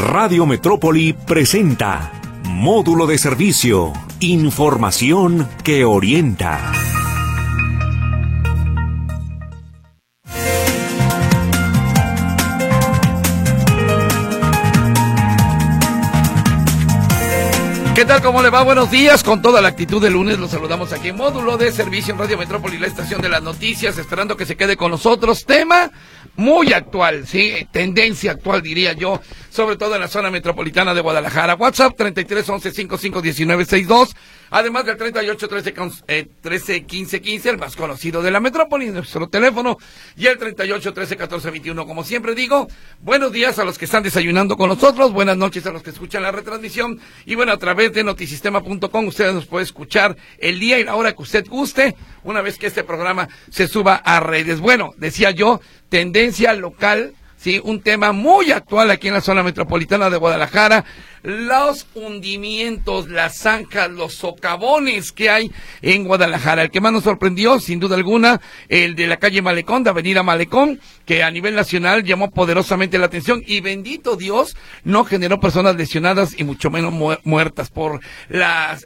Radio Metrópoli presenta Módulo de Servicio, información que orienta. ¿Qué tal? ¿Cómo le va? Buenos días. Con toda la actitud de lunes los saludamos aquí en Módulo de Servicio en Radio Metrópoli, la estación de las noticias, esperando que se quede con nosotros. Tema muy actual, sí, tendencia actual diría yo, sobre todo en la zona metropolitana de Guadalajara. WhatsApp 33 11 55 19 62, además del 38 13 15 15, el más conocido de la metrópoli, nuestro teléfono, y el 38 13 14 21. Como siempre digo, buenos días a los que están desayunando con nosotros, buenas noches a los que escuchan la retransmisión, y bueno, a través de notisistema.com ustedes nos pueden escuchar el día y la hora que usted guste, una vez que este programa se suba a redes. Bueno, decía yo, tendencia local, sí, un tema muy actual aquí en la zona metropolitana de Guadalajara, los hundimientos, las zanjas, los socavones que hay en Guadalajara. El que más nos sorprendió, sin duda alguna, el de la calle Malecón, de Avenida Malecón, que a nivel nacional llamó poderosamente la atención y bendito Dios, no generó personas lesionadas y mucho menos muertas por la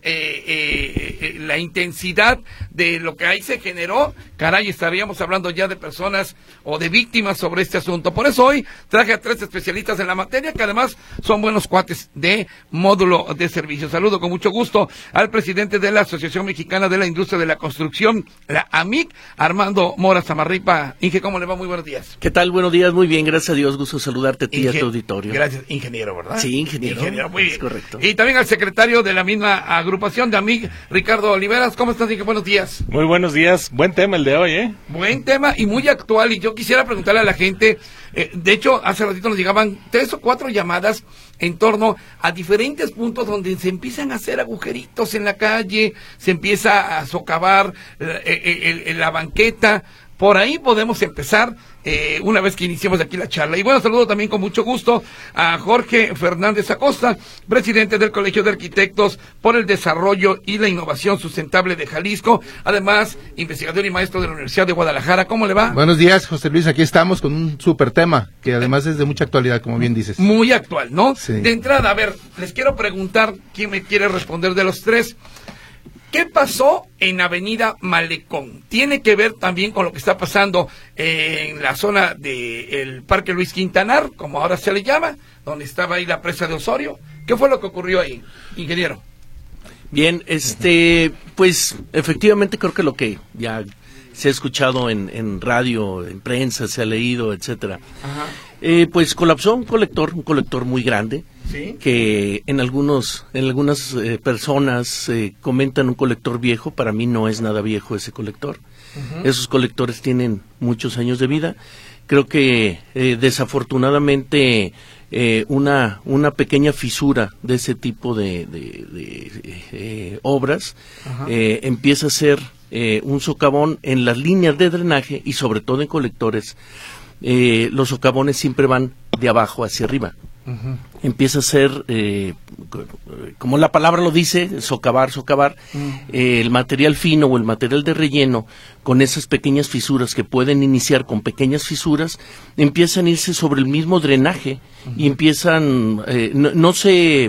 intensidad de lo que ahí se generó. Caray, estaríamos hablando ya de personas o de víctimas sobre este asunto. Por eso hoy traje a 3 especialistas en la materia, que además son buenos cuates de Módulo de Servicio. Saludo con mucho gusto al presidente de la Asociación Mexicana de la Industria de la Construcción, la AMIC, Armando Mora Zamarripa. Inge, ¿cómo le va? Muy buenos días. ¿Qué tal? Buenos días, muy bien, gracias a Dios, gusto saludarte a ti y a tu auditorio. Gracias, ingeniero, ¿verdad? Sí, ingeniero. Muy bien. Es correcto. Y también al secretario de la misma agrupación de AMIC, Ricardo Oliveras. ¿Cómo estás, Inge? Buenos días. Muy buenos días, buen tema el de hoy, ¿eh? Buen tema y muy actual, y yo quisiera preguntarle a la gente, de hecho, hace ratito nos llegaban 3 o 4 llamadas en torno a diferentes puntos donde se empiezan a hacer agujeritos en la calle, se empieza a socavar la banqueta. Por ahí podemos empezar una vez que iniciemos aquí la charla. Y bueno, saludo también con mucho gusto a Jorge Fernández Acosta, presidente del Colegio de Arquitectos por el Desarrollo y la Innovación Sustentable de Jalisco, además investigador y maestro de la Universidad de Guadalajara. ¿Cómo le va? Buenos días, José Luis, aquí estamos con un súper tema, que además es de mucha actualidad, como bien dices. Muy actual, ¿no? Sí. De entrada, a ver, les quiero preguntar, ¿quién me quiere responder de los 3? ¿Qué pasó en Avenida Malecón? ¿Tiene que ver también con lo que está pasando en la zona del Parque Luis Quintanar, como ahora se le llama, donde estaba ahí la presa de Osorio? ¿Qué fue lo que ocurrió ahí, ingeniero? Bien, pues efectivamente creo que lo que ya se ha escuchado en radio, en prensa, se ha leído, etcétera. Ajá. Pues colapsó un colector muy grande. ¿Sí? Que en algunas personas comentan un colector viejo. Para mí no es nada viejo ese colector. Uh-huh. Esos colectores tienen muchos años de vida. Creo que desafortunadamente una pequeña fisura de ese tipo de obras empieza a ser un socavón en las líneas de drenaje y sobre todo en colectores. Los socavones siempre van de abajo hacia arriba. Uh-huh. Empieza a ser, como la palabra lo dice, socavar. Uh-huh. El material fino o el material de relleno, con esas pequeñas fisuras que pueden iniciar con pequeñas fisuras, empiezan a irse sobre el mismo drenaje. Uh-huh. Y empiezan, no se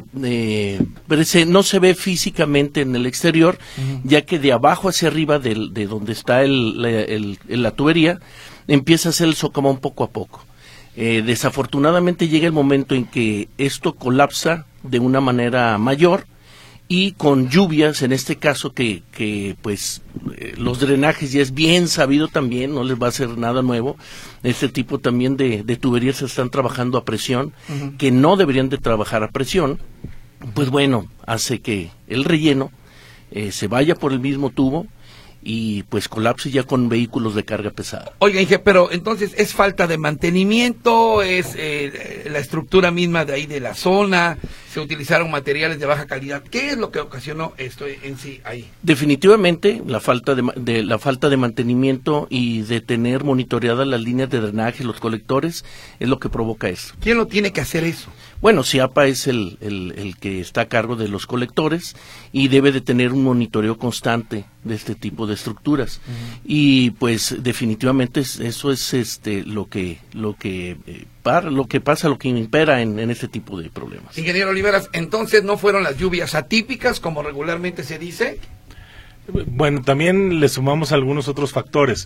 ve físicamente en el exterior, uh-huh. Ya que de abajo hacia arriba de donde está la tubería, empieza a ser el socavón poco a poco. Desafortunadamente llega el momento en que esto colapsa de una manera mayor y con lluvias, en este caso que los drenajes ya es bien sabido también, no les va a hacer nada nuevo. Este tipo también de tuberías están trabajando a presión, uh-huh. Que no deberían de trabajar a presión. Pues bueno, hace que el relleno se vaya por el mismo tubo y pues colapse ya con vehículos de carga pesada. Oiga, Inge, pero entonces es falta de mantenimiento, es la estructura misma de ahí de la zona, se utilizaron materiales de baja calidad. ¿Qué es lo que ocasionó esto en sí ahí? Definitivamente la falta de mantenimiento y de tener monitoreadas las líneas de drenaje, los colectores, es lo que provoca eso. ¿Quién lo tiene que hacer eso? Bueno, CIAPA es el que está a cargo de los colectores y debe de tener un monitoreo constante de este tipo de estructuras. Uh-huh. Y pues definitivamente eso es lo que lo que impera en este tipo de problemas. Ingeniero Oliveras, entonces no fueron las lluvias atípicas, como regularmente se dice. Bueno, también le sumamos algunos otros factores.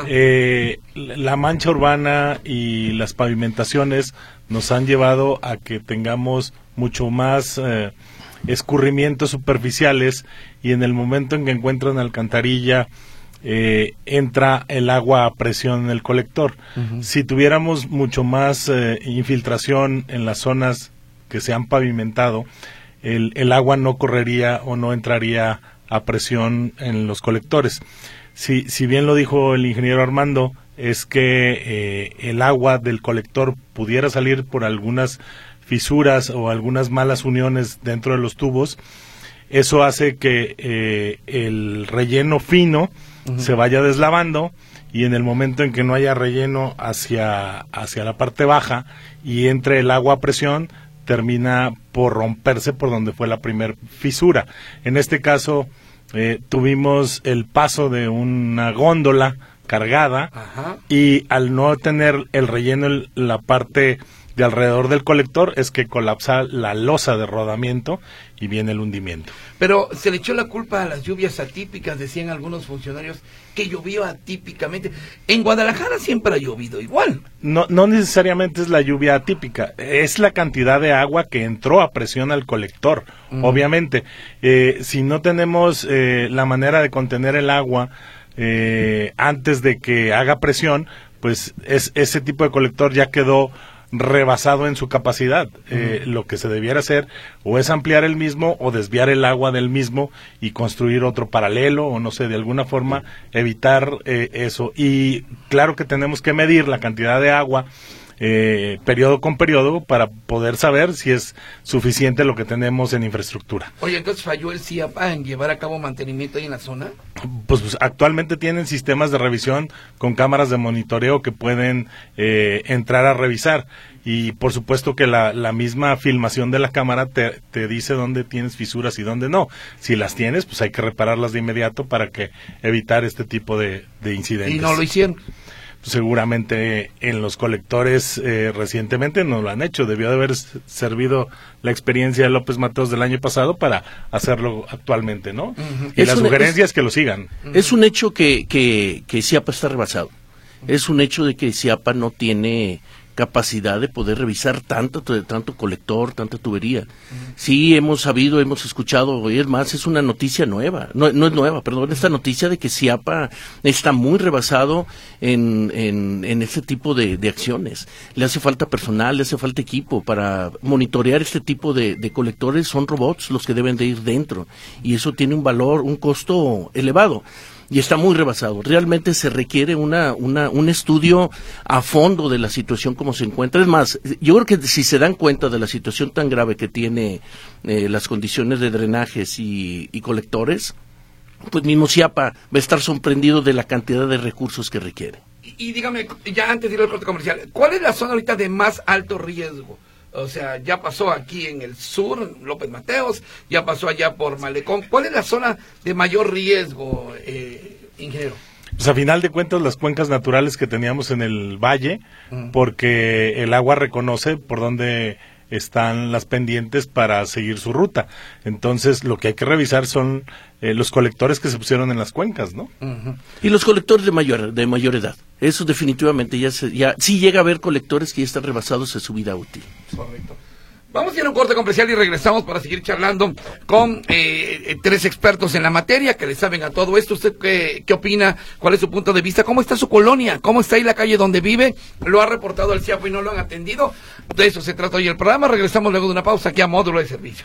La mancha urbana y las pavimentaciones nos han llevado a que tengamos mucho más escurrimientos superficiales, y en el momento en que encuentran alcantarilla entra el agua a presión en el colector. Si tuviéramos mucho más infiltración en las zonas que se han pavimentado, el agua no correría o no entraría a presión en los colectores. Si bien lo dijo el ingeniero Armando, es que el agua del colector pudiera salir por algunas fisuras o algunas malas uniones dentro de los tubos. Eso hace que el relleno fino se vaya deslavando, y en el momento en que no haya relleno hacia la parte baja y entre el agua a presión, termina por romperse por donde fue la primer fisura. En este caso tuvimos el paso de una góndola cargada. Y al no tener el relleno en la parte de alrededor del colector, es que colapsa la losa de rodamiento y viene el hundimiento. Pero se le echó la culpa a las lluvias atípicas, decían algunos funcionarios, que llovió atípicamente. En Guadalajara siempre ha llovido igual. No necesariamente es la lluvia atípica, es la cantidad de agua que entró a presión al colector. Obviamente, si no tenemos la manera de contener el agua antes de que haga presión, pues ese tipo de colector ya quedó rebasado en su capacidad. Lo que se debiera hacer o es ampliar el mismo o desviar el agua del mismo y construir otro paralelo, o no sé, de alguna forma evitar eso. Y claro que tenemos que medir la cantidad de agua periodo con periodo para poder saber si es suficiente lo que tenemos en infraestructura. Oye, entonces falló el CIAPA en llevar a cabo mantenimiento ahí en la zona. Pues actualmente tienen sistemas de revisión con cámaras de monitoreo que pueden entrar a revisar, y por supuesto que la misma filmación de la cámara te dice dónde tienes fisuras y dónde no. Si las tienes, pues hay que repararlas de inmediato para que evitar este tipo de incidentes. ¿Y no lo hicieron? Seguramente en los colectores recientemente no lo han hecho. Debió de haber servido la experiencia de López Mateos del año pasado para hacerlo actualmente, ¿no? Y la sugerencia es que lo sigan. Es un hecho que CIAPA está rebasado. Es un hecho de que CIAPA no tiene capacidad de poder revisar tanto colector, tanta tubería. Sí, hemos escuchado, y es más, es una noticia nueva, no es nueva, perdón, esta noticia de que CIAPA está muy rebasado en este tipo de acciones. Le hace falta personal, le hace falta equipo para monitorear este tipo de colectores. Son robots los que deben de ir dentro, y eso tiene un costo elevado. Y está muy rebasado. Realmente se requiere un estudio a fondo de la situación como se encuentra. Es más, yo creo que si se dan cuenta de la situación tan grave que tiene las condiciones de drenajes y colectores, pues mismo CIAPA va a estar sorprendido de la cantidad de recursos que requiere. Y dígame, ya antes de ir al corte comercial, ¿cuál es la zona ahorita de más alto riesgo? O sea, ya pasó aquí en el sur, López Mateos, ya pasó allá por Malecón. ¿Cuál es la zona de mayor riesgo, ingeniero? Pues a final de cuentas las cuencas naturales que teníamos en el valle, porque el agua reconoce por dónde están las pendientes para seguir su ruta. Entonces lo que hay que revisar son los colectores que se pusieron en las cuencas, ¿no? Y los colectores de mayor edad. Eso definitivamente ya sí llega a haber colectores que ya están rebasados en su vida útil. Correcto. Vamos a ir a un corte comercial y regresamos para seguir charlando con tres expertos en la materia que le saben a todo esto. ¿Usted qué opina? ¿Cuál es su punto de vista? ¿Cómo está su colonia? ¿Cómo está ahí la calle donde vive? ¿Lo ha reportado al CIAPA y no lo han atendido? De eso se trata hoy el programa. Regresamos luego de una pausa aquí a Módulo de Servicio.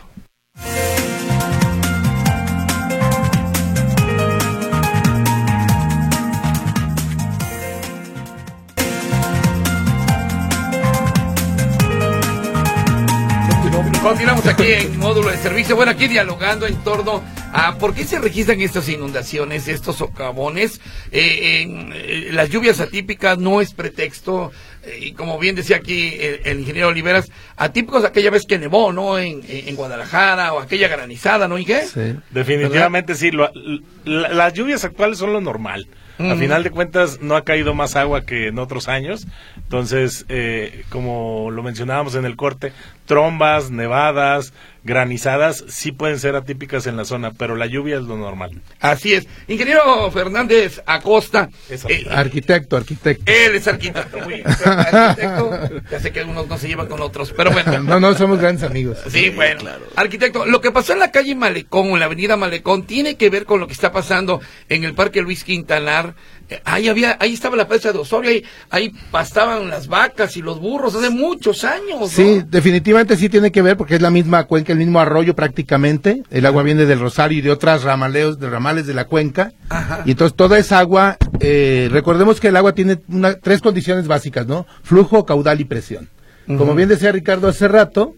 Continuamos aquí en Módulo de Servicio. Bueno, aquí dialogando en torno a por qué se registran estas inundaciones, estos socavones. Las lluvias atípicas no es pretexto, y como bien decía aquí el ingeniero Oliveras, atípicos aquella vez que nevó, ¿no? En Guadalajara, o aquella granizada, ¿no? ¿Y qué? Sí. Definitivamente. ¿Verdad? Sí. Las lluvias actuales son lo normal. A final de cuentas no ha caído más agua que en otros años, entonces como lo mencionábamos en el corte, trombas, nevadas, granizadas sí pueden ser atípicas en la zona, pero la lluvia es lo normal. Así es. Ingeniero Fernández Acosta. Arquitecto. Él es arquitecto, muy arquitecto. Ya sé que algunos no se llevan con otros, pero bueno. No, somos grandes amigos. Sí, bueno. Claro. Arquitecto, lo que pasó en la calle Malecón, en la avenida Malecón, tiene que ver con lo que está pasando en el Parque Luis Quintanar. Ahí estaba la presa de Osorio, ahí pastaban las vacas y los burros hace muchos años, ¿no? Sí, definitivamente sí tiene que ver porque es la misma cuenca, el mismo arroyo prácticamente. El agua viene del Rosario y de otras ramales de la cuenca. Ajá. Y entonces toda esa agua, recordemos que el agua tiene tres condiciones básicas, ¿no? Flujo, caudal y presión. Como bien decía Ricardo hace rato,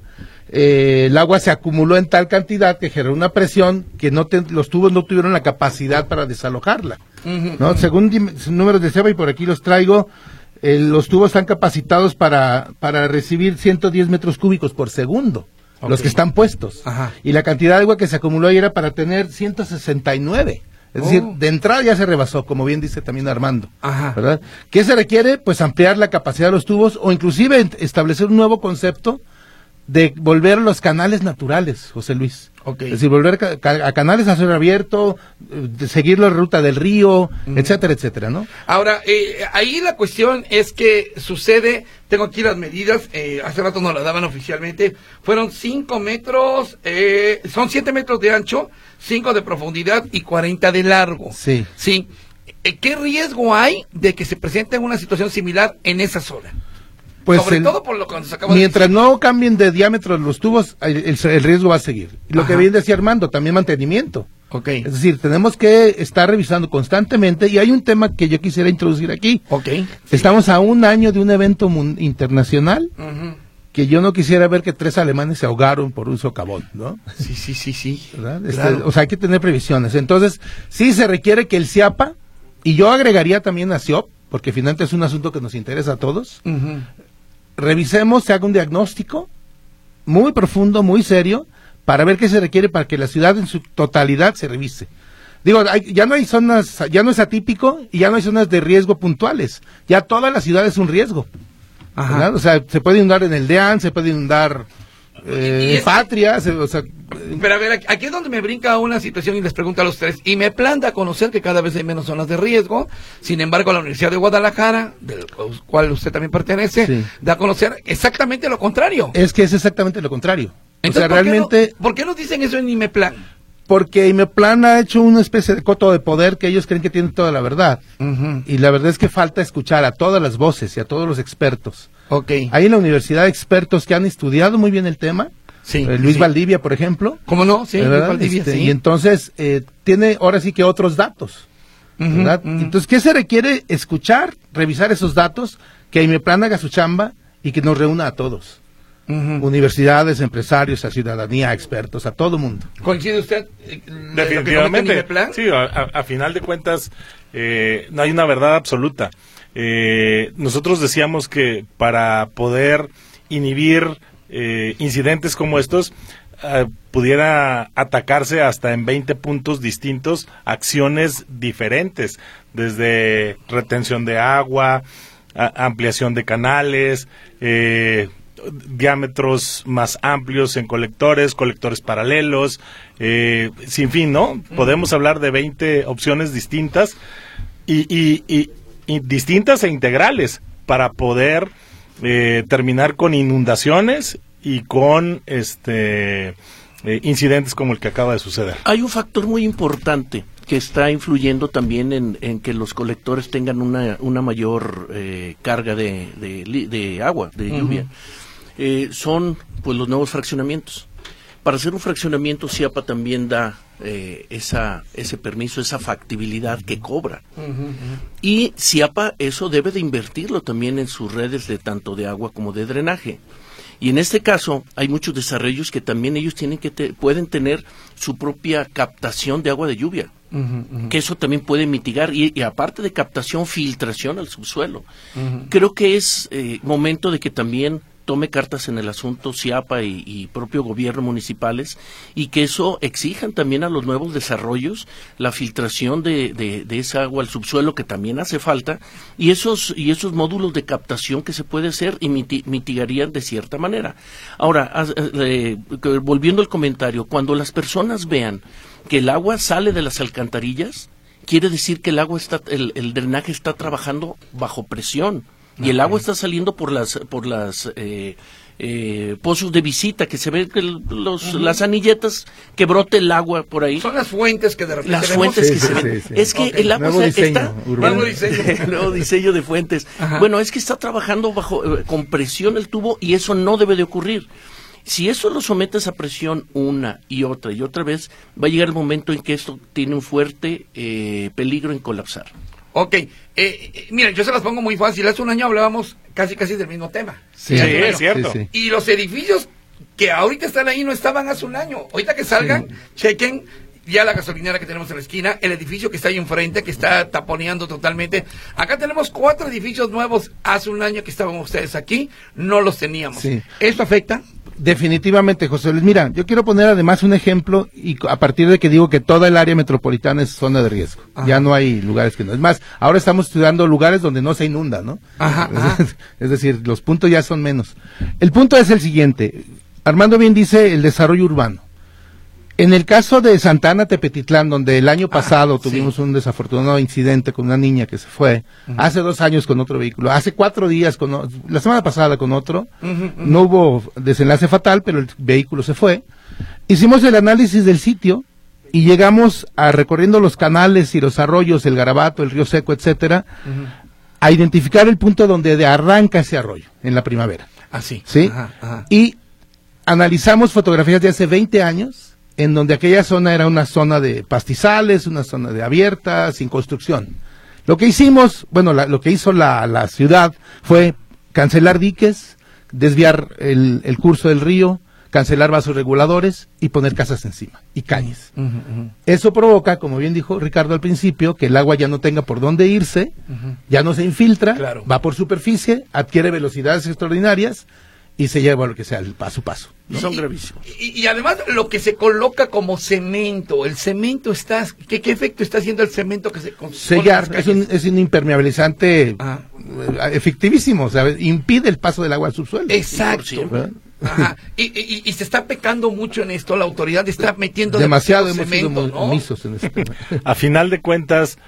el agua se acumuló en tal cantidad que generó una presión que los tubos no tuvieron la capacidad para desalojarla, ¿no? Según números de SEBA, y por aquí los traigo, los tubos están capacitados para recibir 110 metros cúbicos por segundo, los que están puestos. Ajá. Y la cantidad de agua que se acumuló ahí era para tener 169. Es decir, de entrada ya se rebasó, como bien dice también Armando. Ajá. ¿Verdad? ¿Qué se requiere? Pues ampliar la capacidad de los tubos o inclusive establecer un nuevo concepto de volver los canales naturales, José Luis. Okay. Es decir, volver a canales a cielo abierto, seguir la ruta del río, etcétera, etcétera, ¿no? Ahora, ahí la cuestión es que sucede, tengo aquí las medidas, hace rato nos las daban oficialmente, fueron 5 metros, son 7 metros de ancho, 5 de profundidad y 40 de largo. Sí. Sí. ¿Qué riesgo hay de que se presente una situación similar en esa zona? Pues sobre todo por lo que nos acaba de mientras decir. No cambien de diámetro los tubos, el riesgo va a seguir. Y lo que bien decía Armando, también mantenimiento. Okay. Es decir, tenemos que estar revisando constantemente, y hay un tema que yo quisiera introducir aquí. Okay. Estamos a un año de un evento internacional que yo no quisiera ver que 3 alemanes se ahogaron por un socavón, ¿no? Sí. ¿Verdad? Claro. O sea, hay que tener previsiones. Entonces, sí se requiere que el CIAPA, y yo agregaría también a CIOP, porque finalmente es un asunto que nos interesa a todos, revisemos, se haga un diagnóstico muy profundo, muy serio, para ver qué se requiere para que la ciudad en su totalidad se revise. Digo, ya no hay zonas, ya no es atípico y ya no hay zonas de riesgo puntuales. Ya toda la ciudad es un riesgo. ¿Verdad? O sea, se puede inundar en el DEAN, se puede inundar en Patria, o sea... Pero a ver, aquí es donde me brinca una situación y les pregunto a los tres, y me planta a conocer que cada vez hay menos zonas de riesgo. Sin embargo, la Universidad de Guadalajara, del cual usted también pertenece, da a conocer exactamente lo contrario. Es que es exactamente lo contrario. Entonces, o sea, realmente... ¿por qué nos dicen eso en IMEPLAN? Porque IMEPLAN ha hecho una especie de coto de poder que ellos creen que tienen toda la verdad. Y la verdad es que falta escuchar a todas las voces y a todos los expertos. Hay en la universidad expertos que han estudiado muy bien el tema. Luis Valdivia, por ejemplo. ¿Cómo no? Sí, Luis Valdivia, Y entonces tiene ahora sí que otros datos. ¿Verdad? Entonces, ¿qué se requiere? Escuchar, revisar esos datos, que IMEPLAN haga su chamba y que nos reúna a todos. Universidades, empresarios, a ciudadanía, a expertos, a todo mundo. ¿Coincide usted? Definitivamente. Sí, a final de cuentas no hay una verdad absoluta. Nosotros decíamos que para poder inhibir incidentes como estos pudiera atacarse hasta en 20 puntos distintos acciones diferentes, desde retención de agua, ampliación de canales, diámetros más amplios en colectores paralelos, sin fin, ¿no? Podemos hablar de 20 opciones distintas y distintas e integrales para poder terminar con inundaciones y con incidentes como el que acaba de suceder. Hay un factor muy importante que está influyendo también en que los colectores tengan una mayor carga de agua, de lluvia. Son pues los nuevos fraccionamientos. Para hacer un fraccionamiento, CIAPA también da ese permiso, esa factibilidad que cobra. Y CIAPA eso debe de invertirlo también en sus redes de tanto de agua como de drenaje. Y en este caso hay muchos desarrollos que también ellos pueden tener su propia captación de agua de lluvia, que eso también puede mitigar, y aparte de captación, filtración al subsuelo. Creo que es momento de que también tome cartas en el asunto CIAPA y propio gobierno municipales, y que eso exijan también a los nuevos desarrollos la filtración de esa agua al subsuelo, que también hace falta, y esos módulos de captación que se puede hacer y mitigarían de cierta manera. Ahora, volviendo al comentario, cuando las personas vean que el agua sale de las alcantarillas, quiere decir que el drenaje está trabajando bajo presión, y el agua está saliendo por las pozos de visita, que se ve que las anilletas, que brote el agua por ahí. Son las fuentes que de repente las fuentes que se ven. Sí. Es que el agua está nuevo diseño de fuentes. Ajá. Bueno, es que está trabajando con presión el tubo, y eso no debe de ocurrir. Si eso lo sometes a presión una y otra vez, va a llegar el momento en que esto tiene un fuerte peligro en colapsar. Ok, miren, yo se las pongo muy fácil. Hace un año hablábamos casi del mismo tema. Sí, es cierto. Sí. Y los edificios que ahorita están ahí no estaban hace un año. Ahorita que salgan, chequen ya la gasolinera que tenemos en la esquina, el edificio que está ahí enfrente, que está taponeando totalmente. Acá tenemos 4 edificios nuevos hace un año que estaban ustedes aquí, no los teníamos. Sí. ¿Esto afecta? Definitivamente, José Luis. Mira, yo quiero poner además un ejemplo, y a partir de que digo que toda el área metropolitana es zona de riesgo. Ajá. Ya no hay lugares que no. Es más, ahora estamos estudiando lugares donde no se inunda, ¿no? Ajá. Es decir, los puntos ya son menos. El punto es el siguiente. Armando bien dice el desarrollo urbano. En el caso de Santana Tepetitlán, donde el año pasado tuvimos un desafortunado incidente con una niña que se fue, hace 2 años con otro vehículo, hace 4 días, la semana pasada con otro, no hubo desenlace fatal, pero el vehículo se fue. Hicimos el análisis del sitio y llegamos recorriendo los canales y los arroyos, el Garabato, el Río Seco, etcétera, a identificar el punto donde arranca ese arroyo en la primavera. Así. ¿Sí? Ajá. Y analizamos fotografías de hace 20 años, en donde aquella zona era una zona de pastizales, una zona de abierta, sin construcción. Lo que hicimos, lo que hizo la ciudad fue cancelar diques, desviar el curso del río, cancelar vasos reguladores y poner casas encima y calles. Eso provoca, como bien dijo Ricardo al principio, que el agua ya no tenga por dónde irse, ya no se infiltra, Claro. va por superficie, adquiere velocidades extraordinarias y se lleva lo que sea, el paso a paso, ¿no? Son gravísimos. Y además lo que se coloca como cemento, el cemento está, ¿qué efecto está haciendo el cemento que se Sellar, es un impermeabilizante Ah. efectivísimo, o sea, impide el paso del agua al subsuelo. Exacto. ¿Verdad? Ajá. Y se está pecando mucho en esto, la autoridad está metiendo Demasiado demasiado hemos cemento, sido ¿no? omisos en este tema. A final de cuentas,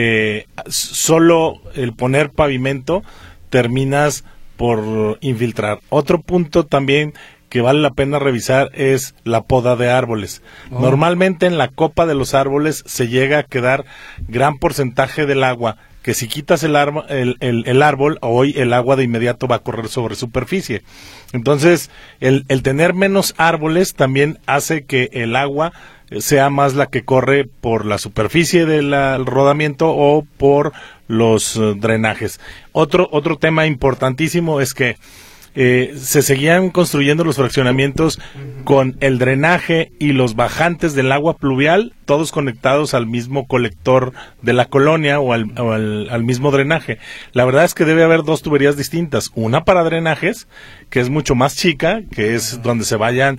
solo el poner pavimento terminas por infiltrar. Otro punto también que vale la pena revisar es la poda de árboles. Normalmente en la copa de los árboles se llega a quedar gran porcentaje del agua, que si quitas el árbol, hoy el agua de inmediato va a correr sobre superficie. Entonces, el tener menos árboles también hace que el agua sea más la que corre por la superficie del rodamiento o por los drenajes. Otro tema importantísimo es que se seguían construyendo los fraccionamientos con el drenaje y los bajantes del agua pluvial, todos conectados al mismo colector de la colonia o al mismo drenaje. La verdad es que debe haber 2 tuberías distintas, una para drenajes, que es mucho más chica, que es donde se vayan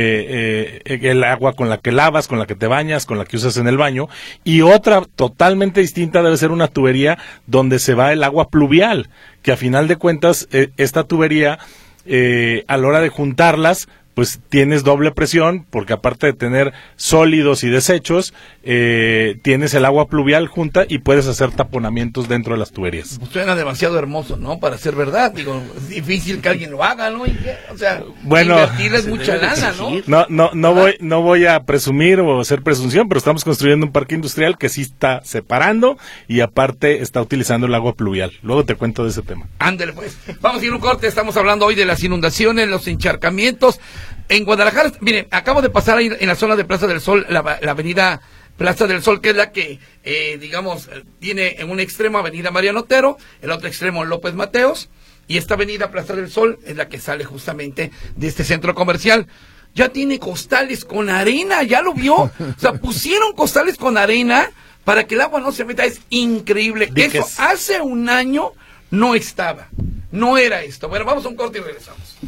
el agua con la que lavas, con la que te bañas, con la que usas en el baño, y otra totalmente distinta debe ser una tubería donde se va el agua pluvial, que a final de cuentas esta tubería a la hora de juntarlas pues tienes doble presión, porque aparte de tener sólidos y desechos, tienes el agua pluvial junta y puedes hacer taponamientos dentro de las tuberías. Suena demasiado hermoso, ¿no? Para ser verdad, digo, es difícil que alguien lo haga, ¿no? O sea, bueno, invertirles mucha lana, ¿no? No voy a presumir o hacer presunción, pero estamos construyendo un parque industrial que sí está separando y aparte está utilizando el agua pluvial. Luego te cuento de ese tema. Ándale, pues. Vamos a ir a un corte, estamos hablando hoy de las inundaciones, los encharcamientos. En Guadalajara, miren, acabo de pasar ahí en la zona de Plaza del Sol, la avenida Plaza del Sol, que es la que, digamos, tiene en un extremo avenida Mariano Otero, el otro extremo López Mateos, y esta avenida Plaza del Sol es la que sale justamente de este centro comercial. Ya tiene costales con arena, ¿ya lo vio? O sea, pusieron costales con arena para que el agua no se meta, es increíble. Eso hace un año no estaba. no era esto. Bueno, vamos a un corte y regresamos.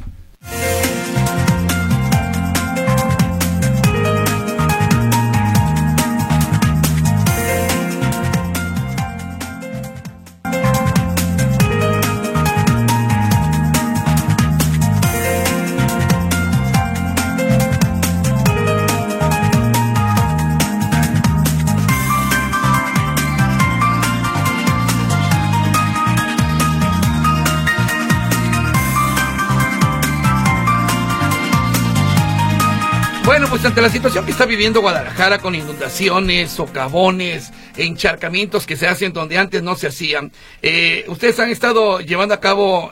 Bueno, pues ante la situación que está viviendo Guadalajara con inundaciones, socavones, encharcamientos que se hacen donde antes no se hacían, ustedes han estado llevando a cabo,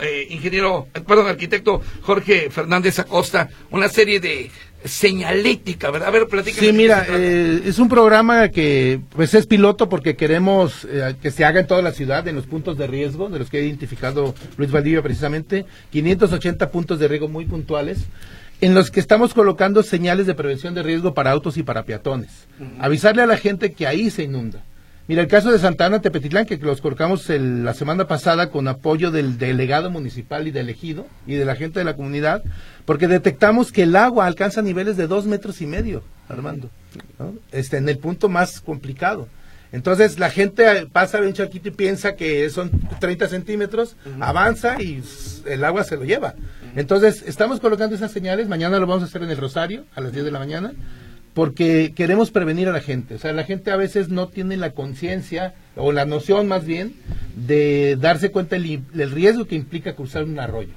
arquitecto Jorge Fernández Acosta, una serie de señalética, ¿verdad? A ver, platíquenos. Sí, mira, es un programa que pues es piloto porque queremos que se haga en toda la ciudad, en los puntos de riesgo, de los que ha identificado Luis Valdivia precisamente, 580 puntos de riesgo muy puntuales, en los que estamos colocando señales de prevención de riesgo para autos y para peatones. Avisarle a la gente que ahí se inunda. Mira, el caso de Santa Ana, Tepetitlán, que los colocamos la semana pasada con apoyo del delegado municipal y del ejido y de la gente de la comunidad, porque detectamos que el agua alcanza niveles de 2,5 metros, Armando, ¿no? En el punto más complicado. Entonces la gente pasa de un charquito y piensa que son 30 centímetros, avanza y el agua se lo lleva. Entonces estamos colocando esas señales, mañana lo vamos a hacer en el Rosario a las 10 de la mañana, porque queremos prevenir a la gente. O sea, la gente a veces no tiene la conciencia, o la noción más bien, de darse cuenta del riesgo que implica cruzar un arroyo.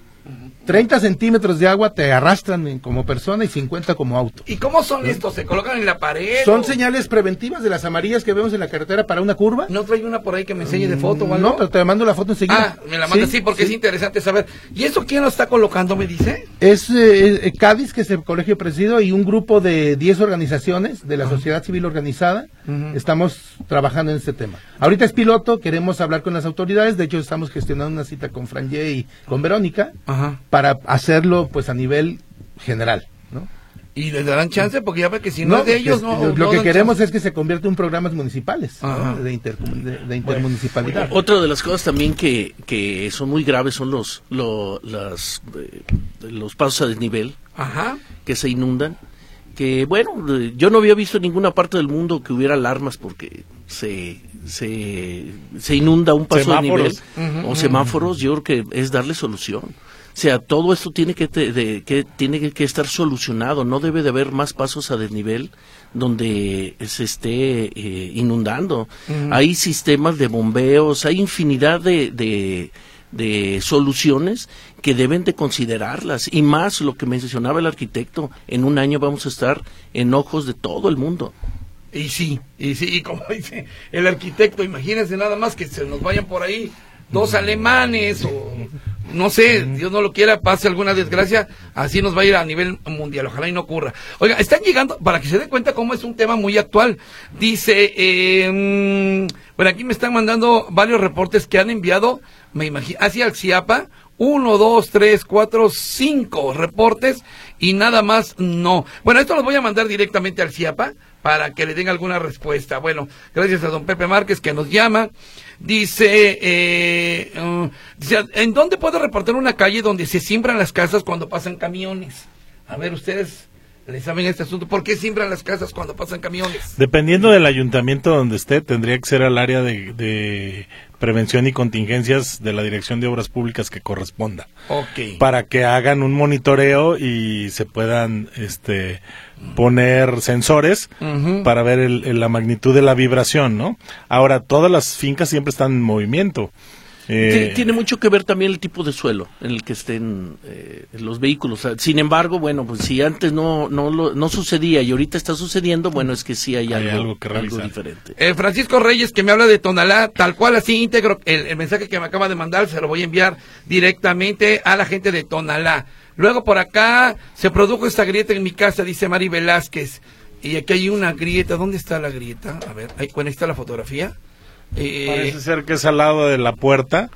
30 centímetros de agua te arrastran como persona y 50 como auto. ¿Y cómo son estos? ¿Se colocan en la pared? Son señales preventivas de las amarillas que vemos en la carretera para una curva. ¿No trae una por ahí que me enseñe de foto o algo? No, pero te mando la foto enseguida. Me la manda, sí, porque es interesante saber. ¿Y eso quién lo está colocando, me dice? Es Cádiz, que es el colegio presido, y un grupo de 10 organizaciones de la sociedad civil organizada. Estamos trabajando en este tema. Ahorita es piloto, queremos hablar con las autoridades, de hecho estamos gestionando una cita con Franje y con Verónica para hacerlo pues a nivel general, ¿no? Y les darán chance porque ya ve que si no es de ellos lo que queremos es que se convierta en programas municipales, ¿no? de intermunicipalidad. Otra de las cosas también que son muy graves son los pasos a desnivel que se inundan, que bueno, yo no había visto en ninguna parte del mundo que hubiera alarmas porque se inunda un paso de nivel o semáforos. Yo creo que es darle solución. O sea, todo esto tiene que estar solucionado. No debe de haber más pasos a desnivel donde se esté inundando. Hay sistemas de bombeos, hay infinidad de soluciones que deben de considerarlas, y más lo que mencionaba el arquitecto, en un año vamos a estar en ojos de todo el mundo. Y sí, y como dice el arquitecto, imagínense nada más que se nos vayan por ahí 2 alemanes o no sé, Dios no lo quiera, pase alguna desgracia, así nos va a ir a nivel mundial, ojalá y no ocurra. Oiga, están llegando, para que se den cuenta cómo es un tema muy actual, dice, bueno, aquí me están mandando varios reportes que han enviado, me imagino, hacia el CIAPA, 1, 2, 3, 4, 5 reportes y nada más no. Bueno, esto los voy a mandar directamente al CIAPA para que le den alguna respuesta. Bueno, gracias a don Pepe Márquez que nos llama. Dice, ¿en dónde puedo reportar una calle donde se siembran las casas cuando pasan camiones? A ver, ustedes le saben este asunto. ¿Por qué siembran las casas cuando pasan camiones? Dependiendo del ayuntamiento donde esté, tendría que ser al área de prevención y contingencias de la Dirección de Obras Públicas que corresponda. Okay. Para que hagan un monitoreo y se puedan poner sensores para ver la magnitud de la vibración, ¿no? Ahora, todas las fincas siempre están en movimiento. Tiene mucho que ver también el tipo de suelo en el que estén los vehículos. Sin embargo, bueno, pues si antes no sucedía y ahorita está sucediendo, bueno, es que sí hay algo diferente. Francisco Reyes, que me habla de Tonalá, tal cual así íntegro, el mensaje que me acaba de mandar se lo voy a enviar directamente a la gente de Tonalá. Luego por acá se produjo esta grieta en mi casa, dice Mari Velázquez, y aquí hay una grieta. ¿Dónde está la grieta? A ver, ahí está la fotografía. Parece ser que es al lado de la puerta.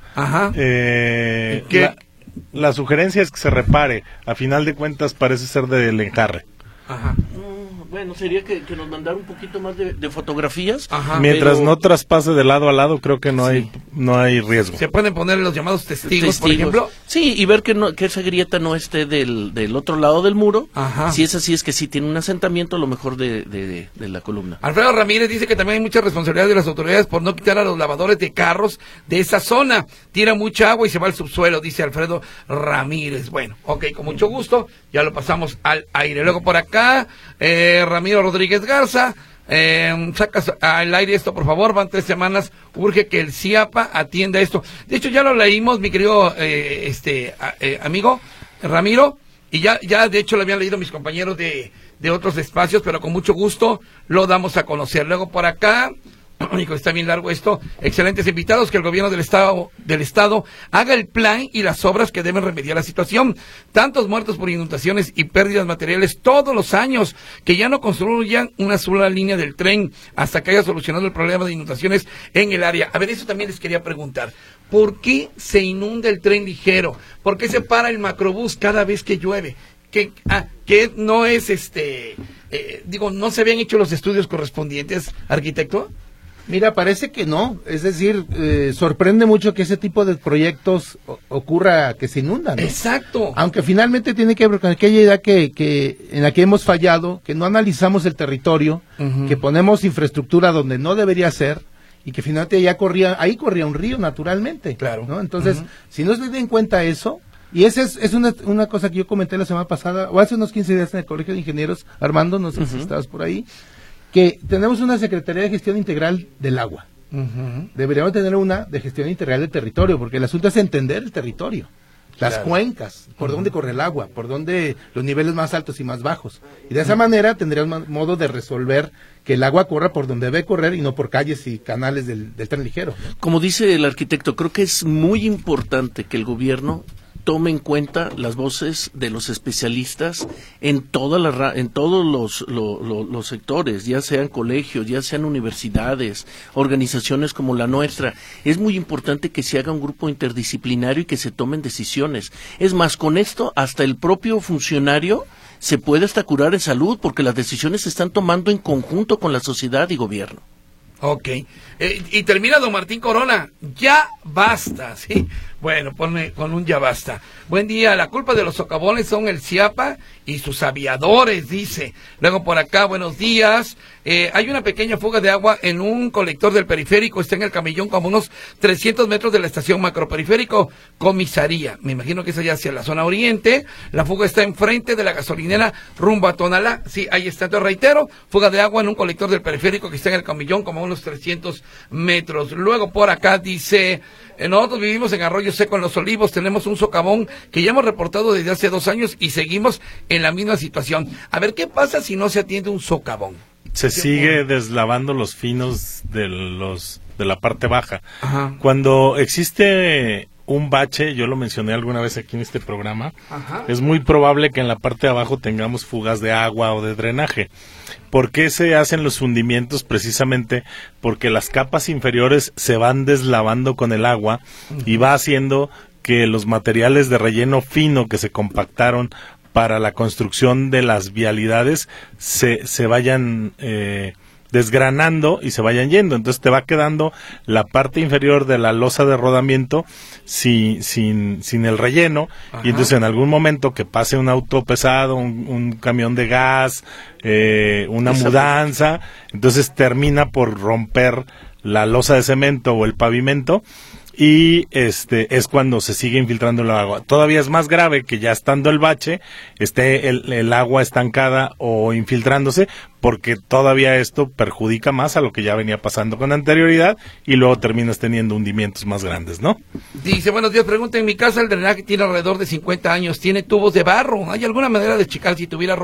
La sugerencia es que se repare. A final de cuentas parece ser del enjarre. Bueno, sería que nos mandara un poquito más de fotografías. Mientras no traspase de lado a lado, creo que no hay riesgo. ¿Se pueden poner los llamados testigos, por ejemplo? Sí, y ver que esa grieta no esté del otro lado del muro. Ajá. Si es así, es que sí tiene un asentamiento a lo mejor de la columna. Alfredo Ramírez dice que también hay mucha responsabilidad de las autoridades por no quitar a los lavadores de carros de esa zona. Tira mucha agua y se va al subsuelo, dice Alfredo Ramírez. Bueno, ok, con mucho gusto, ya lo pasamos al aire. Luego por acá, Ramiro Rodríguez Garza. Sacas al aire esto, por favor, van 3 semanas, urge que el CIAPA atienda esto. De hecho, ya lo leímos, mi querido amigo Ramiro, y ya de hecho lo habían leído mis compañeros de otros espacios, pero con mucho gusto lo damos a conocer. Luego por acá, está bien largo esto, excelentes invitados, que el gobierno del estado haga el plan y las obras que deben remediar la situación. Tantos muertos por inundaciones y pérdidas materiales todos los años, que ya no construyan una sola línea del tren hasta que haya solucionado el problema de inundaciones en el área. A ver, eso también les quería preguntar. ¿Por qué se inunda el tren ligero? ¿Por qué se para el macrobús cada vez que llueve? Que no es no se habían hecho los estudios correspondientes, arquitecto. Mira, parece que no, es decir, sorprende mucho que ese tipo de proyectos ocurra, que se inundan, ¿no? Exacto. Aunque finalmente tiene que ver con aquella idea que en la que hemos fallado, que no analizamos el territorio, que ponemos infraestructura donde no debería ser, y que finalmente ahí corría un río naturalmente. Claro. ¿No? Entonces, si no se tiene en cuenta eso, y esa es una cosa que yo comenté la semana pasada, o hace unos 15 días en el Colegio de Ingenieros, Armando, no sé si estabas por ahí, que tenemos una Secretaría de Gestión Integral del Agua. Deberíamos tener una de Gestión Integral del Territorio, porque el asunto es entender el territorio, las cuencas, por dónde corre el agua, por dónde los niveles más altos y más bajos. Y de esa manera tendríamos modo de resolver que el agua corra por donde debe correr y no por calles y canales del tren ligero, ¿no? Como dice el arquitecto, creo que es muy importante que el gobierno tome en cuenta las voces de los especialistas en todos los sectores, ya sean colegios, ya sean universidades, organizaciones como la nuestra. Es muy importante que se haga un grupo interdisciplinario y que se tomen decisiones. Es más, con esto hasta el propio funcionario se puede hasta curar en salud, porque las decisiones se están tomando en conjunto con la sociedad y gobierno. Ok. Y termina don Martín Corona. Ya basta, ¿sí? Bueno, ponme con un ya basta. Buen día. La culpa de los socavones son el CIAPA y sus aviadores, dice. Luego por acá, buenos días. Hay una pequeña fuga de agua en un colector del periférico. Está en el camellón, como unos 300 metros de la estación macroperiférico. Comisaría. Me imagino que es allá hacia la zona oriente. La fuga está enfrente de la gasolinera rumbo a Tonalá. Sí, ahí está. Entonces reitero, fuga de agua en un colector del periférico que está en el camellón, como unos 300 metros. Luego por acá dice, nosotros vivimos en Arroyo Seco, en Los Olivos, tenemos un socavón que ya hemos reportado desde hace 2 años y seguimos en la misma situación. A ver, ¿qué pasa si no se atiende un socavón? Se sigue deslavando los finos de la parte baja. Ajá. Cuando existe un bache, yo lo mencioné alguna vez aquí en este programa, es muy probable que en la parte de abajo tengamos fugas de agua o de drenaje. ¿Por qué se hacen los hundimientos? Precisamente porque las capas inferiores se van deslavando con el agua y va haciendo que los materiales de relleno fino que se compactaron para la construcción de las vialidades se vayan desgranando y se vayan yendo. Entonces te va quedando la parte inferior de la losa de rodamiento sin el relleno. Ajá. Y entonces en algún momento que pase un auto pesado, un camión de gas, una mudanza, entonces termina por romper la losa de cemento o el pavimento, y es cuando se sigue infiltrando el agua. Todavía es más grave que ya estando el bache esté el agua estancada o infiltrándose, porque todavía esto perjudica más a lo que ya venía pasando con anterioridad y luego terminas teniendo hundimientos más grandes, ¿no? Dice, buenos días, pregunta, en mi casa el drenaje tiene alrededor de 50 años, tiene tubos de barro, ¿hay alguna manera de checar si lo tuviera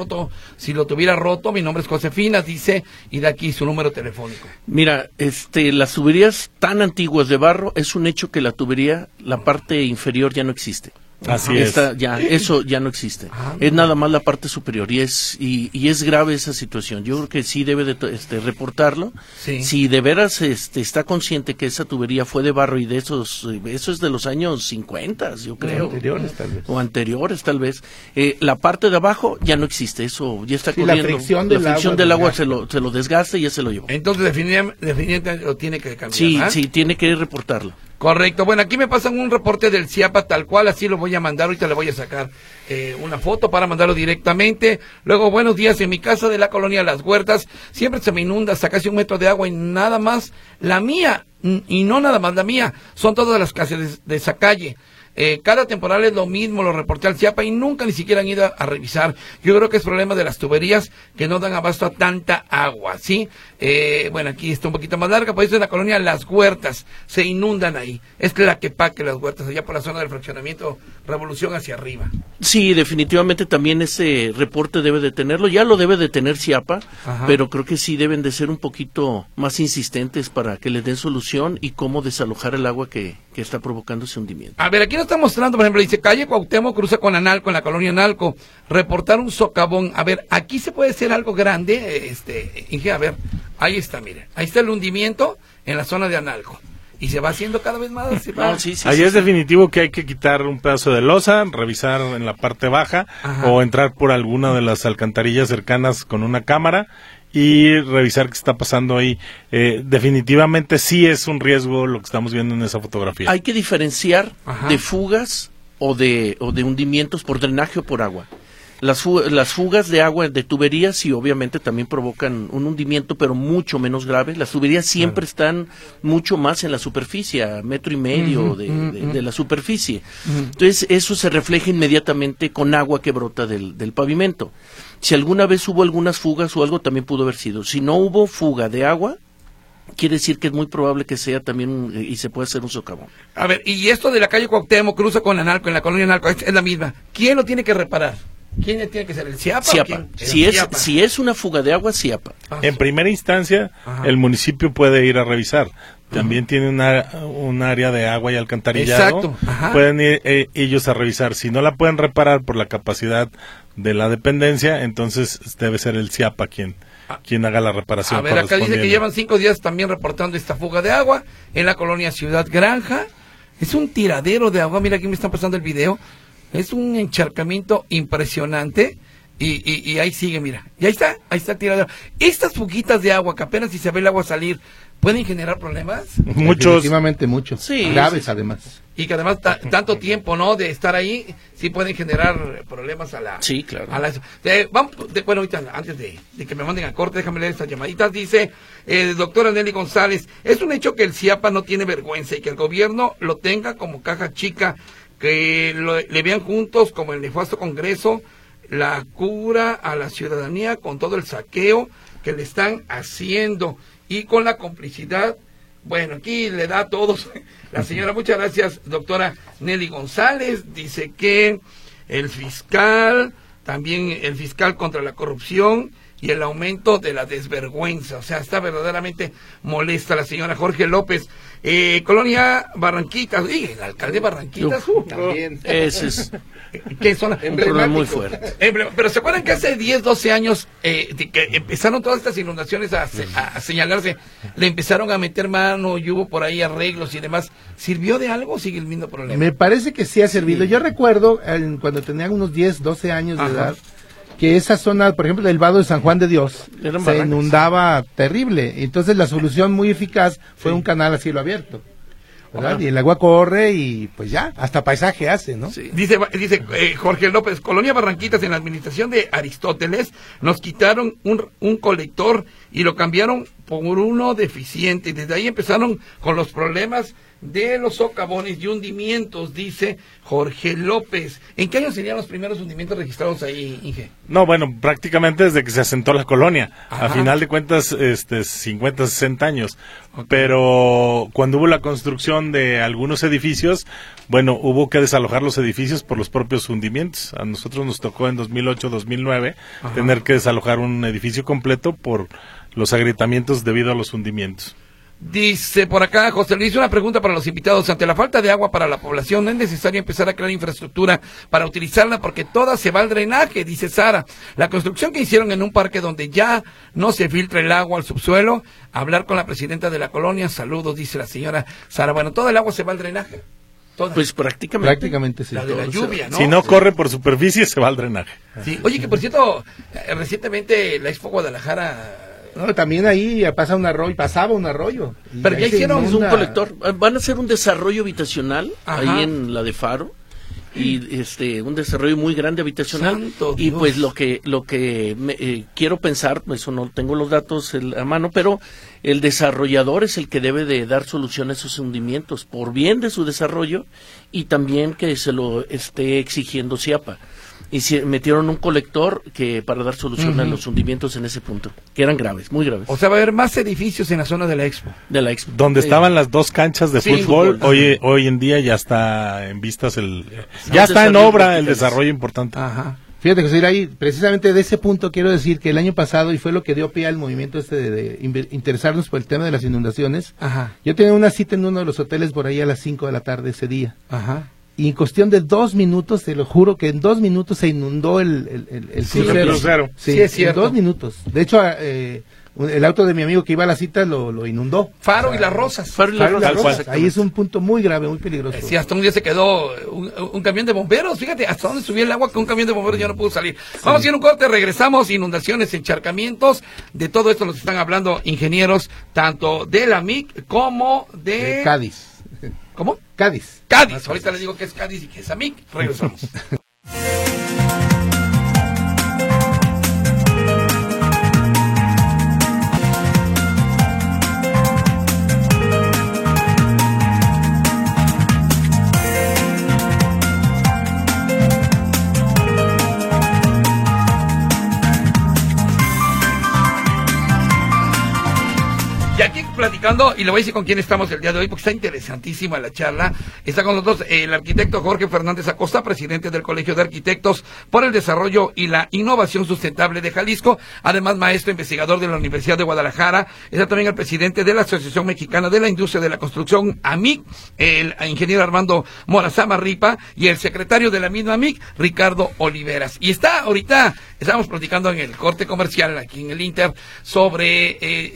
roto? Mi nombre es Josefina, dice, y de aquí su número telefónico. Mira, las tuberías tan antiguas de barro, es un hecho que la tubería, la parte inferior ya no existe. Así es. Eso ya no existe. Es nada más la parte superior y es grave esa situación. Yo creo que sí debe de reportarlo. Sí. Si de veras está consciente que esa tubería fue de barro y de eso es de los años 50, yo creo. O anteriores tal vez. La parte de abajo ya no existe. Eso ya está corriendo. La fricción del agua se lo desgasta y ya se lo llevó. Entonces definitivamente lo tiene que cambiar. Sí, sí, tiene que reportarlo. Correcto. Bueno, aquí me pasan un reporte del CIAPA tal cual, así lo voy a mandar. Ahorita le voy a sacar una foto para mandarlo directamente. Luego, buenos días. En mi casa de la colonia Las Huertas siempre se me inunda hasta casi 1 metro de agua y nada más la mía, y no nada más la mía, son todas las casas de esa calle. Cada temporal es lo mismo, lo reporté al CIAPA y nunca ni siquiera han ido a revisar. Yo creo que es problema de las tuberías que no dan abasto a tanta agua, ¿sí? Bueno, aquí está un poquito más larga, pues en la colonia Las Huertas, se inundan ahí. Es Tlaquepaque, Las Huertas, allá por la zona del fraccionamiento Revolución hacia arriba. Sí, definitivamente también ese reporte debe de tenerlo, ya lo debe de tener CIAPA, pero creo que sí deben de ser un poquito más insistentes para que le den solución y cómo desalojar el agua que está provocando ese hundimiento. A ver, aquí nos está mostrando, por ejemplo, dice calle Cuauhtémoc, cruza con Analco, en la colonia Analco, reportar un socavón. A ver, aquí se puede hacer algo grande, Inge, a ver, ahí está, mire, ahí está el hundimiento en la zona de Analco. Y se va haciendo cada vez más. Ahí es definitivo que hay que quitar un pedazo de losa, revisar en la parte baja, o entrar por alguna de las alcantarillas cercanas con una cámara y revisar qué está pasando ahí. Definitivamente sí es un riesgo lo que estamos viendo en esa fotografía. Hay que diferenciar de fugas o de hundimientos por drenaje o por agua. Las fugas de agua de tuberías sí obviamente también provocan un hundimiento, pero mucho menos grave. Las tuberías siempre están mucho más en la superficie, a 1,5 metros de la superficie. Entonces eso se refleja inmediatamente con agua que brota del pavimento. Si alguna vez hubo algunas fugas o algo, también pudo haber sido. Si no hubo fuga de agua, quiere decir que es muy probable que sea también y se puede hacer un socavón. A ver, y esto de la calle Cuauhtémoc cruza con Analco, en la colonia Analco, es la misma. ¿Quién lo tiene que reparar? ¿Quién tiene que ser? ¿El CIAPA? CIAPA. Si es una fuga de agua, CIAPA. En primera instancia, el municipio puede ir a revisar. También tiene un área de agua y alcantarillado. Exacto. Pueden ir ellos a revisar. Si no la pueden reparar por la capacidad de la dependencia, entonces debe ser el CIAPA quien haga la reparación. A ver, acá dice que llevan 5 días también reportando esta fuga de agua en la colonia Ciudad Granja. Es un tiradero de agua. Mira, aquí me están pasando el video. Es un encharcamiento impresionante y ahí sigue, mira. Y ahí está el tiradero. Estas fuguitas de agua que apenas si se ve el agua salir, ¿pueden generar problemas? Muchos. Definitivamente muchos. Sí. Graves además. Y que además tanto tiempo, ¿no? De estar ahí, sí pueden generar problemas a la... Sí, claro. Bueno, ahorita, antes de que me manden a corte, déjame leer estas llamaditas. Dice, doctora Nelly González, es un hecho que el CIAPA no tiene vergüenza y que el gobierno lo tenga como caja chica, que le vean juntos como el nefasto Congreso, la cura a la ciudadanía con todo el saqueo que le están haciendo y con la complicidad. Bueno, aquí le da a todos. La señora, muchas gracias, doctora Nelly González, dice que el fiscal contra la corrupción y el aumento de la desvergüenza, o sea, está verdaderamente molesta la señora. Jorge López, Colonia Barranquitas, y el alcalde Barranquitas también. Ese es que son un problema muy fuerte. Pero ¿se acuerdan que hace 10, 12 años que empezaron todas estas inundaciones a señalarse, le empezaron a meter mano y hubo por ahí arreglos y demás? ¿Sirvió de algo o sigue el mismo problema? Me parece que sí ha servido. Yo recuerdo cuando tenía unos 10, 12 años de edad, que esa zona, por ejemplo, del vado de San Juan de Dios, se inundaba terrible. Entonces la solución muy eficaz fue un canal a cielo abierto, ¿verdad? Y el agua corre y pues ya, hasta paisaje hace, ¿no? Sí. Dice Jorge López, Colonia Barranquitas, en la administración de Aristóteles, nos quitaron un colector y lo cambiaron por uno deficiente. Y desde ahí empezaron con los problemas de los socavones y hundimientos, dice Jorge López. ¿En qué año serían los primeros hundimientos registrados ahí, Inge? No, bueno, prácticamente desde que se asentó la colonia. A final de cuentas, 50, 60 años. Okay. Pero cuando hubo la construcción de algunos edificios, bueno, hubo que desalojar los edificios por los propios hundimientos. A nosotros nos tocó en 2008, 2009 tener que desalojar un edificio completo por los agrietamientos debido a los hundimientos. Dice por acá, José Luis, una pregunta para los invitados. Ante la falta de agua para la población, ¿no es necesario empezar a crear infraestructura para utilizarla? Porque toda se va al drenaje, dice Sara. La construcción que hicieron en un parque donde ya no se filtra el agua al subsuelo, hablar con la presidenta de la colonia, saludos, dice la señora Sara. Bueno, todo el agua se va al drenaje. Toda. Pues prácticamente sí. La de la lluvia, ¿no? Si no corre por superficie, se va al drenaje. Sí. Oye, que por cierto, recientemente la Expo Guadalajara No, también ahí pasaba un arroyo. Pero ya hicieron un colector. Van a hacer un desarrollo habitacional ahí en la de Faro. Y un desarrollo muy grande habitacional. Santo y Dios. pues lo que quiero pensar, eso no tengo los datos a mano, pero el desarrollador es el que debe de dar solución a esos hundimientos por bien de su desarrollo y también que se lo esté exigiendo CIAPA. Y metieron un colector que para dar solución a los hundimientos en ese punto, que eran graves, muy graves. O sea, va a haber más edificios en la zona de la Expo. De la Expo. Donde estaban las dos canchas de fútbol, hoy en día ya está en vistas ya está en obra el desarrollo importante. Ajá. Fíjate, José, ahí precisamente de ese punto quiero decir que el año pasado, y fue lo que dio pie al movimiento de interesarnos por el tema de las inundaciones, yo tenía una cita en uno de los hoteles por ahí a las 5 de la tarde ese día. Y en cuestión de 2 minutos, te lo juro que en 2 minutos se inundó el crucero. Sí, es cierto. En 2 minutos. De hecho, el auto de mi amigo que iba a la cita lo inundó. Faro y Las Rosas. Faro y Las Rosas. Ahí es un punto muy grave, muy peligroso. Sí, hasta un día se quedó un camión de bomberos. Fíjate, hasta donde subía el agua que un camión de bomberos ya no pudo salir. Vamos a ir a un corte, regresamos. Inundaciones, encharcamientos. De todo esto nos están hablando ingenieros, tanto de la MIC como de Cádiz. ¿Cómo? Cádiz. Ahorita les digo que es Cádiz y que es AMIC. Regresamos. Y aquí platicando, y le voy a decir con quién estamos el día de hoy, porque está interesantísima la charla. Está con nosotros el arquitecto Jorge Fernández Acosta, presidente del Colegio de Arquitectos por el Desarrollo y la Innovación Sustentable de Jalisco, además maestro investigador de la Universidad de Guadalajara. Está también el presidente de la Asociación Mexicana de la Industria de la Construcción, AMIC, el ingeniero Armando Morazama Ripa, y el secretario de la misma AMIC, Ricardo Oliveras. Y estamos platicando en el corte comercial, aquí en el Inter, sobre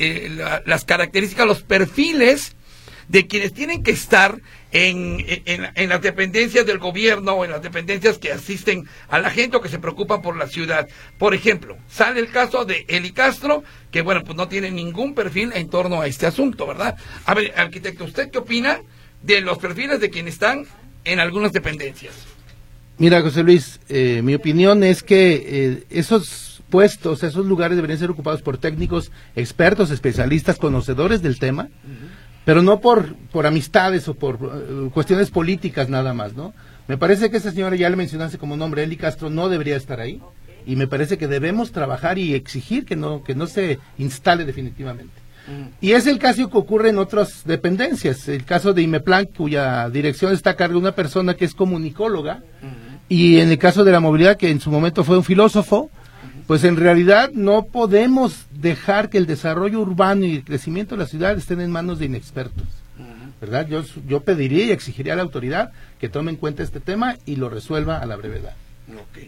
las características, los perfiles de quienes tienen que estar en las dependencias del gobierno o en las dependencias que asisten a la gente o que se preocupan por la ciudad. Por ejemplo, sale el caso de Eli Castro, que bueno, pues no tiene ningún perfil en torno a este asunto, ¿verdad? A ver, arquitecto, ¿usted qué opina de los perfiles de quienes están en algunas dependencias? Mira, José Luis, mi opinión es que esos puestos, esos lugares deberían ser ocupados por técnicos, expertos, especialistas, conocedores del tema, pero no por amistades o por cuestiones políticas nada más, ¿no? Me parece que esa señora, ya le mencionaste como nombre, Eli Castro, no debería estar ahí, y me parece que debemos trabajar y exigir que no se instale definitivamente. Y es el caso que ocurre en otras dependencias, el caso de Imeplan, cuya dirección está a cargo de una persona que es comunicóloga, y en el caso de la movilidad, que en su momento fue un filósofo, pues en realidad no podemos dejar que el desarrollo urbano y el crecimiento de la ciudad estén en manos de inexpertos, ¿verdad? Yo pediría y exigiría a la autoridad que tome en cuenta este tema y lo resuelva a la brevedad. Okay.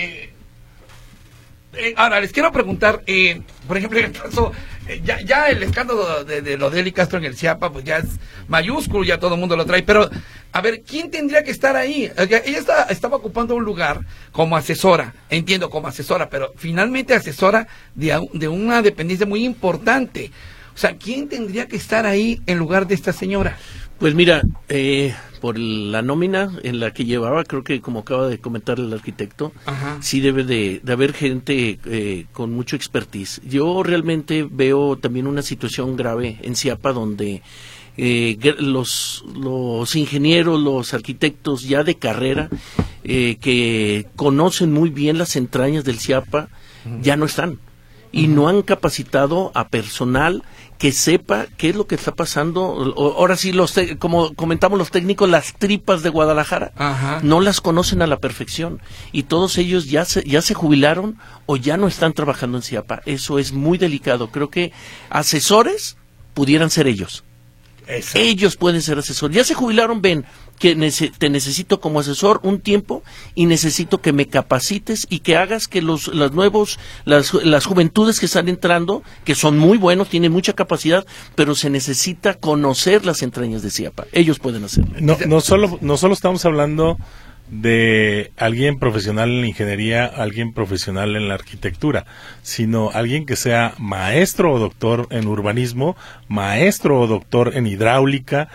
Ahora, les quiero preguntar, por ejemplo, en el caso, ya el escándalo de lo de Eli Castro en el CIAPA, pues ya es mayúsculo, ya todo el mundo lo trae, pero, a ver, ¿quién tendría que estar ahí? Ella estaba ocupando un lugar como asesora, entiendo, como asesora, pero finalmente asesora de una dependencia muy importante. O sea, ¿quién tendría que estar ahí en lugar de esta señora? Pues mira, por la nómina en la que llevaba, creo que como acaba de comentar el arquitecto, sí debe de haber gente con mucho expertise. Yo realmente veo también una situación grave en CIAPA donde los ingenieros, los arquitectos ya de carrera, que conocen muy bien las entrañas del CIAPA, ya no están. Y no han capacitado a personal que sepa qué es lo que está pasando. Ahora sí, como comentamos los técnicos, las tripas de Guadalajara, no las conocen a la perfección. Y todos ellos ya se jubilaron o ya no están trabajando en CIAPA. Eso es muy delicado. Creo que asesores pudieran ser ellos. Exacto. Ellos pueden ser asesores. Ya se jubilaron, ven, que te necesito como asesor un tiempo y necesito que me capacites y que hagas que las juventudes que están entrando, que son muy buenos, tienen mucha capacidad, pero se necesita conocer las entrañas de CIAPA. Ellos pueden hacerlo. No solo estamos hablando de alguien profesional en la ingeniería, alguien profesional en la arquitectura, sino alguien que sea maestro o doctor en urbanismo, maestro o doctor en hidráulica,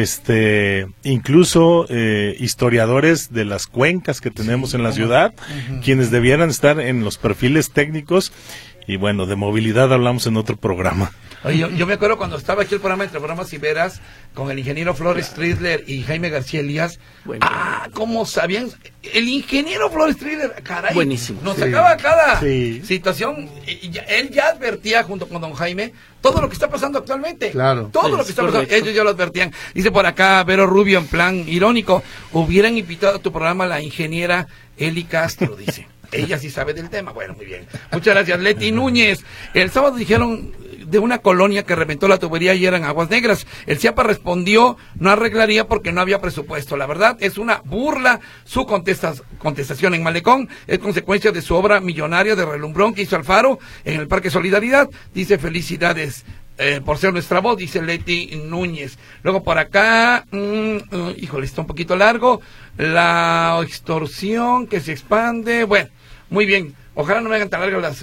incluso historiadores de las cuencas que tenemos en la ciudad, quienes debieran estar en los perfiles técnicos. Y bueno, de movilidad hablamos en otro programa. Oye, yo me acuerdo cuando estaba aquí el programa Entre Programas y Veras con el ingeniero Flores Stridler y Jaime García Elías. Bueno. ¿Cómo sabían? El ingeniero Flores Stridler, caray, buenísimo. Nos sacaba cada situación. Él ya advertía junto con don Jaime todo lo que está pasando actualmente. Claro. Todo lo que está pasando. Ellos ya lo advertían. Dice por acá Vero Rubio en plan irónico, hubieran invitado a tu programa a la ingeniera Eli Castro, dice. Ella sí sabe del tema. Bueno, muy bien. Muchas gracias. Leti Núñez. El sábado dijeron de una colonia que reventó la tubería y eran Aguas Negras. El CIAPA respondió, no arreglaría porque no había presupuesto. La verdad es una burla su contestación en Malecón. Es consecuencia de su obra millonaria de relumbrón que hizo Alfaro en el Parque Solidaridad. Dice felicidades. Por ser nuestra voz, dice Leti Núñez. Luego por acá, híjole, está un poquito largo. La extorsión que se expande. Bueno, muy bien. Ojalá no me hagan tan largas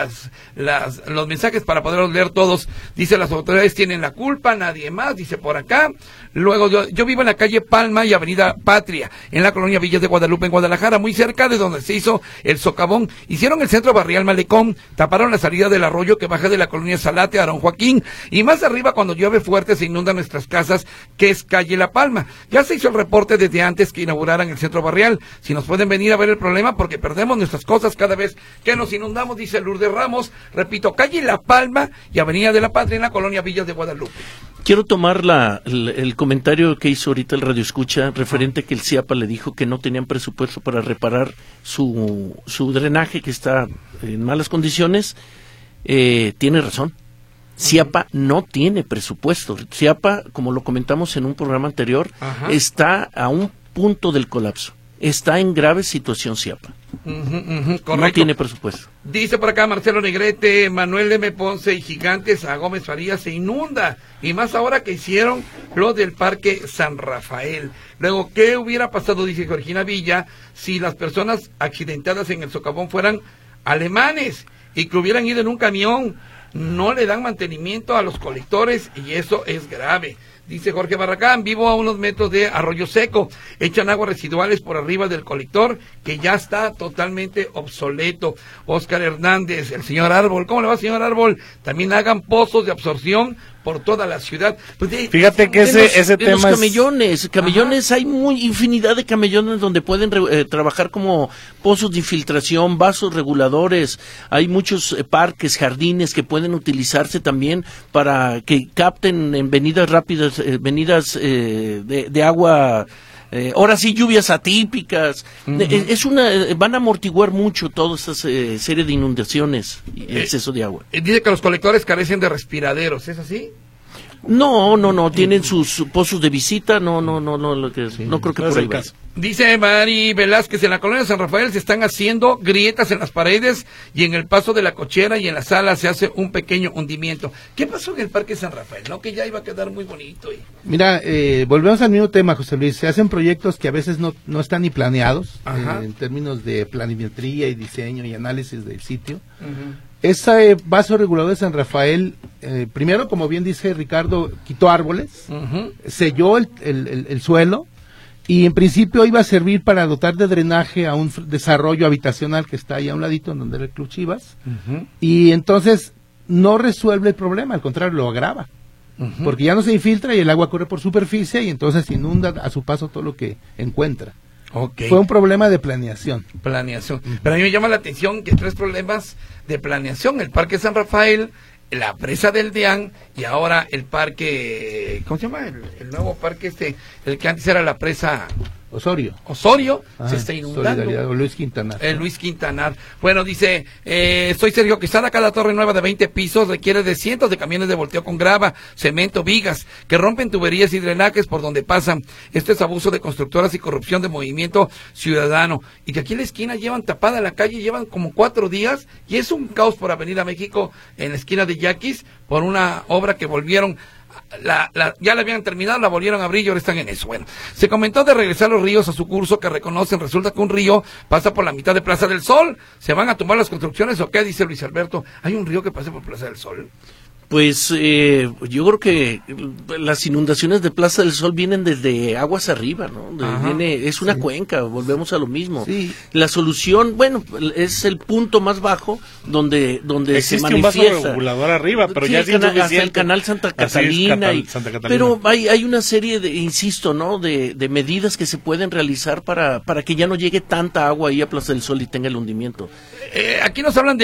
los mensajes para poderlos leer todos. Dice, las autoridades tienen la culpa, nadie más, dice por acá. Luego, yo vivo en la calle Palma y Avenida Patria, en la colonia Villas de Guadalupe, en Guadalajara, muy cerca de donde se hizo el socavón. Hicieron el centro barrial Malecón, taparon la salida del arroyo que baja de la colonia Salate a Aarón Joaquín, y más arriba, cuando llueve fuerte, se inundan nuestras casas, que es calle La Palma. Ya se hizo el reporte desde antes que inauguraran el centro barrial. Si nos pueden venir a ver el problema, porque perdemos nuestras cosas cada vez que nos inundamos, dice Lourdes Ramos. Repito, calle La Palma y Avenida de la Patria en la colonia Villas de Guadalupe. Quiero tomar el comentario que hizo ahorita el Radio Escucha referente a que el CIAPA le dijo que no tenían presupuesto para reparar su drenaje que está en malas condiciones. Tiene razón. CIAPA no tiene presupuesto. CIAPA, como lo comentamos en un programa anterior, está a un punto del colapso. Está en grave situación CIAPA. No tiene presupuesto. Dice por acá Marcelo Negrete, Manuel M. Ponce y Gigantes a Gómez Farías se inunda, y más ahora que hicieron lo del Parque San Rafael. Luego, ¿qué hubiera pasado, dice Georgina Villa, si las personas accidentadas en el socavón fueran alemanes y que hubieran ido en un camión? No le dan mantenimiento a los colectores y eso es grave. Dice Jorge Barragán, vivo a unos metros de Arroyo Seco, echan aguas residuales por arriba del colector que ya está totalmente obsoleto. Oscar Hernández, el señor Árbol, ¿cómo le va, señor Árbol? También hagan pozos de absorción por toda la ciudad. Pues fíjate que ese tema los camellones, hay infinidad de camellones donde pueden trabajar como pozos de infiltración, vasos reguladores. Hay muchos parques, jardines que pueden utilizarse también para que capten en venidas rápidas, venidas de agua. Ahora sí, lluvias atípicas. Van a amortiguar mucho toda esta serie de inundaciones y exceso de agua. Dice que los colectores carecen de respiraderos, ¿es así? No, tienen sus pozos de visita, no creo que por ahí va. Dice Mari Velázquez, en la colonia San Rafael se están haciendo grietas en las paredes y en el paso de la cochera y en la sala se hace un pequeño hundimiento. ¿Qué pasó en el Parque San Rafael? ¿No? Que ya iba a quedar muy bonito. Mira, volvemos al mismo tema, José Luis. Se hacen proyectos que a veces no están ni planeados en términos de planimetría y diseño y análisis del sitio. Ese vaso regulador de San Rafael, primero, como bien dice Ricardo, quitó árboles, selló el suelo, y en principio iba a servir para dotar de drenaje a un desarrollo habitacional que está ahí a un ladito donde era el Club Chivas, y entonces no resuelve el problema, al contrario, lo agrava, porque ya no se infiltra y el agua corre por superficie y entonces inunda a su paso todo lo que encuentra. Okay. Fue un problema de planeación. Pero a mí me llama la atención que 3 problemas de planeación: el Parque San Rafael, la presa del Dián y ahora el parque, ¿cómo se llama? El nuevo parque el que antes era la presa Osorio, se está inundando. Luis Quintanar. Luis Quintanar. Bueno, dice, soy Sergio Quesada, cada torre nueva de 20 pisos requiere de cientos de camiones de volteo con grava, cemento, vigas, que rompen tuberías y drenajes por donde pasan. Esto es abuso de constructoras y corrupción de Movimiento Ciudadano. Y que aquí en la esquina llevan tapada la calle, llevan como 4 días, y es un caos por Avenida México, en la esquina de Yaquis, por una obra que volvieron ya la habían terminado, la volvieron a abrir y ahora están en eso. Bueno, se comentó de regresar los ríos a su curso que reconocen. Resulta que un río pasa por la mitad de Plaza del Sol. ¿Se van a tumbar las construcciones o qué? Dice Luis Alberto. ¿Hay un río que pase por Plaza del Sol? Pues yo creo que las inundaciones de Plaza del Sol vienen desde aguas arriba, ¿no? Es una cuenca, volvemos a lo mismo. Sí. La solución, bueno, es el punto más bajo donde existe se manifiesta. Un vaso regulador arriba, pero sí, ya es insuficiente. Hasta el canal Santa Catalina. Santa Catalina. Pero hay una serie de, insisto, ¿no? De medidas que se pueden realizar para que ya no llegue tanta agua ahí a Plaza del Sol y tenga el hundimiento. Aquí nos hablan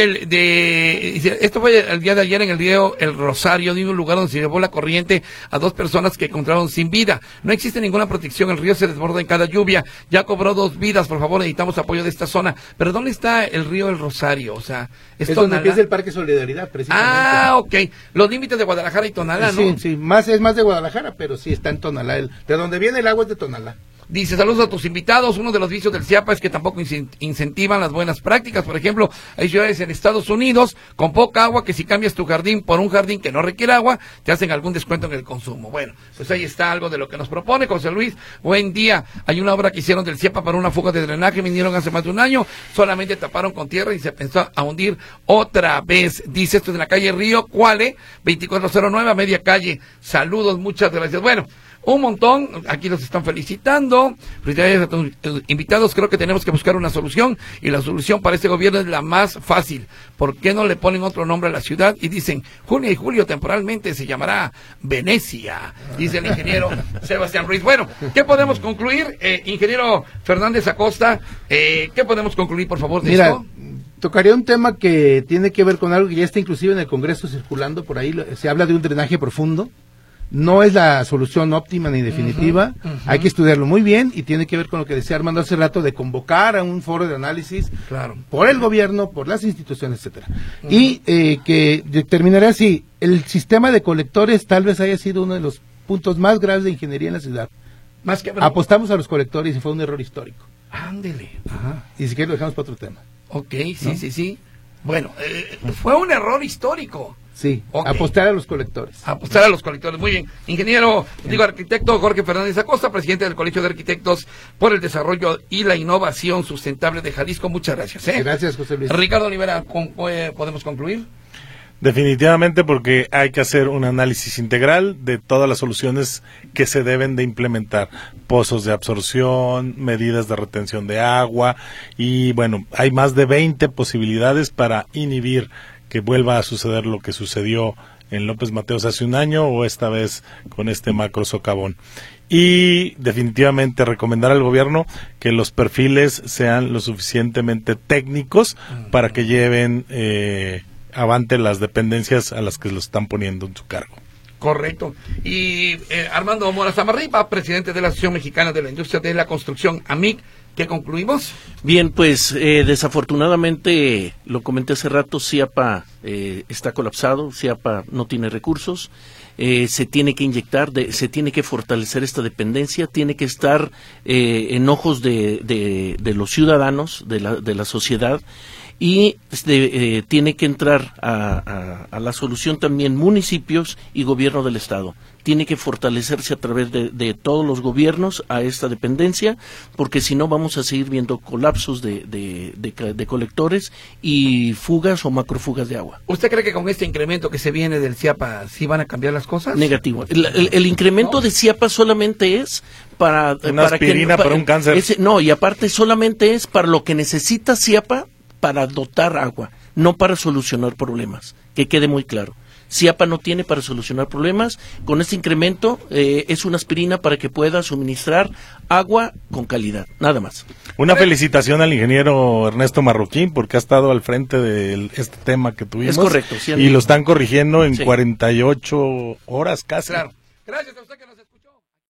esto fue el día de ayer en el río El Rosario, de un lugar donde se llevó la corriente a 2 personas que encontraron sin vida. No existe ninguna protección, el río se desborda en cada lluvia, ya cobró 2 vidas, por favor, necesitamos apoyo de esta zona. Pero ¿dónde está el río El Rosario? O sea, es donde empieza el Parque Solidaridad, precisamente. Ah, ok. Los límites de Guadalajara y Tonalá, ¿no? Sí, es más de Guadalajara, pero sí está en Tonalá. De donde viene el agua es de Tonalá. Dice, saludos a tus invitados. Uno de los vicios del CIAPA es que tampoco incentivan las buenas prácticas. Por ejemplo, hay ciudades en Estados Unidos con poca agua que si cambias tu jardín por un jardín que no requiere agua, te hacen algún descuento en el consumo. Bueno, pues ahí está algo de lo que nos propone José Luis. Buen día. Hay una obra que hicieron del CIAPA para una fuga de drenaje. Vinieron hace más de un año. Solamente taparon con tierra y se pensó a hundir otra vez. Dice, esto es en la calle Río Cuale, 2409 a media calle. Saludos, muchas gracias. Bueno, un montón, aquí los están felicitando. Felicidades a tus invitados. Creo que tenemos que buscar una solución y la solución para este gobierno es la más fácil. ¿Por qué no le ponen otro nombre a la ciudad y dicen junio y julio temporalmente se llamará Venecia? Dice el ingeniero Sebastián Ruiz. Bueno, ¿qué podemos concluir? Ingeniero Fernández Acosta, ¿qué podemos concluir, por favor, de esto? Tocaría un tema que tiene que ver con algo que ya está inclusive en el Congreso circulando por ahí. Se habla de un drenaje profundo. No es la solución óptima ni definitiva, hay que estudiarlo muy bien y tiene que ver con lo que decía Armando hace rato de convocar a un foro de análisis por el gobierno, por las instituciones, etcétera. Y que determinará si el sistema de colectores tal vez haya sido uno de los puntos más graves de ingeniería en la ciudad. Más que apostamos a los colectores y fue un error histórico. Ándele. Y si quieres lo dejamos para otro tema. Ok, sí. Bueno, fue un error histórico. Sí, apostar a los colectores. Apostar a los colectores, muy bien. Ingeniero, arquitecto Jorge Fernández Acosta, presidente del Colegio de Arquitectos por el Desarrollo y la Innovación Sustentable de Jalisco, muchas gracias. Gracias, José Luis. Ricardo Olivera, ¿podemos concluir? Definitivamente, porque hay que hacer un análisis integral de todas las soluciones que se deben de implementar. Pozos de absorción, medidas de retención de agua y bueno, hay más de 20 posibilidades para inhibir que vuelva a suceder lo que sucedió en López Mateos hace un año o esta vez con este macro socavón. Y definitivamente recomendar al gobierno que los perfiles sean lo suficientemente técnicos para que lleven avante las dependencias a las que lo están poniendo en su cargo. Correcto. Y Armando Mora Zamarripa, presidente de la Asociación Mexicana de la Industria de la Construcción, AMIC, ¿qué concluimos? Bien, pues desafortunadamente, lo comenté hace rato, CIAPA está colapsado, CIAPA no tiene recursos, se tiene que inyectar, se tiene que fortalecer esta dependencia, tiene que estar en ojos de los ciudadanos, de la sociedad, y tiene que entrar a la solución también municipios y gobierno del estado. Tiene que fortalecerse a través de todos los gobiernos a esta dependencia, porque si no vamos a seguir viendo colapsos de colectores y fugas o macrofugas de agua. ¿Usted cree que con este incremento que se viene del CIAPA sí van a cambiar las cosas? Negativo. El incremento de CIAPA solamente es para aspirina para un cáncer. Y aparte solamente es para lo que necesita CIAPA para dotar agua, no para solucionar problemas, que quede muy claro. CIAPA no tiene para solucionar problemas, con este incremento es una aspirina para que pueda suministrar agua con calidad, nada más. Una felicitación al ingeniero Ernesto Marroquín, porque ha estado al frente de este tema que tuvimos. Es correcto. Sí, y lo están corrigiendo en 48 horas casi. Claro. Gracias a usted que nos